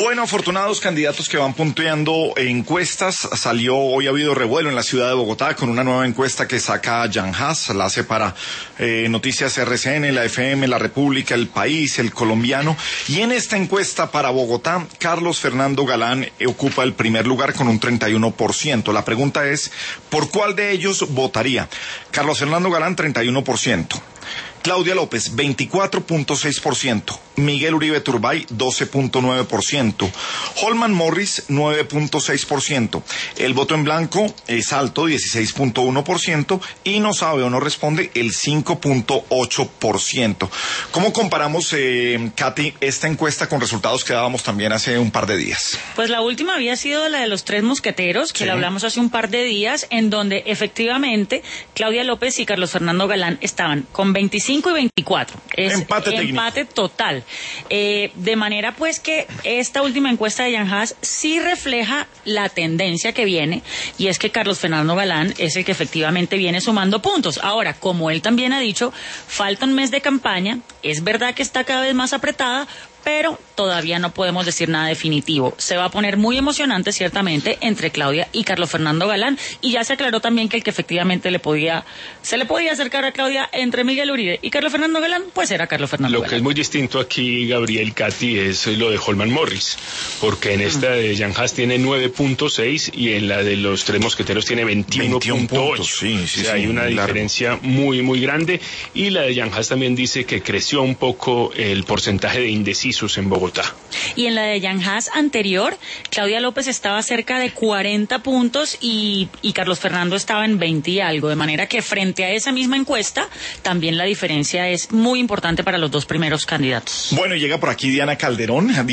Bueno, afortunados candidatos que van punteando encuestas. Hoy ha habido revuelo en la ciudad de Bogotá con una nueva encuesta que saca Jan Haas, la hace para Noticias RCN, la FM, La República, El País, El Colombiano. Y en esta encuesta para Bogotá, Carlos Fernando Galán ocupa el primer lugar con un 31%. La pregunta es, ¿por cuál de ellos votaría? Carlos Fernando Galán, 31%. Claudia López, 24.6%. Miguel Uribe Turbay, 12.9%. Holman Morris, 9.6%. El voto en blanco es alto, 16.1%. Y no sabe o no responde el 5.8%. ¿Cómo comparamos, Katy, esta encuesta con resultados que dábamos también hace un par de días? Pues la última había sido la de los tres mosqueteros, que sí, la hablamos hace un par de días, en donde efectivamente Claudia López y Carlos Fernando Galán estaban con 25 y 24. Es empate total. De manera pues que esta última encuesta de Jan Haas sí refleja la tendencia que viene, y es que Carlos Fernando Galán es el que efectivamente viene sumando puntos. Ahora, como él también ha dicho, falta un mes de campaña, es verdad que está cada vez más apretada, pero todavía no podemos decir nada definitivo. Se va a poner muy emocionante, ciertamente, entre Claudia y Carlos Fernando Galán, y ya se aclaró también que el que efectivamente se le podía acercar a Claudia entre Miguel Uribe y Carlos Fernando Galán, pues era Carlos Fernando Galán. Lo que es muy distinto aquí, Gabriel, Katy, es lo de Holman Morris, porque en esta de Jan Haas tiene 9.6 y en la de los tres mosqueteros tiene 21.8. Sí, o sea, hay una diferencia muy, muy grande, y la de Jan Haas también dice que creció un poco el porcentaje de indecisos en Bogotá. Y en la de Jan Haas anterior, Claudia López estaba cerca de 40 puntos y Carlos Fernando estaba en 20 y algo, de manera que frente a esa misma encuesta, también la diferencia es muy importante para los dos primeros candidatos. Bueno, llega por aquí Diana Calderón.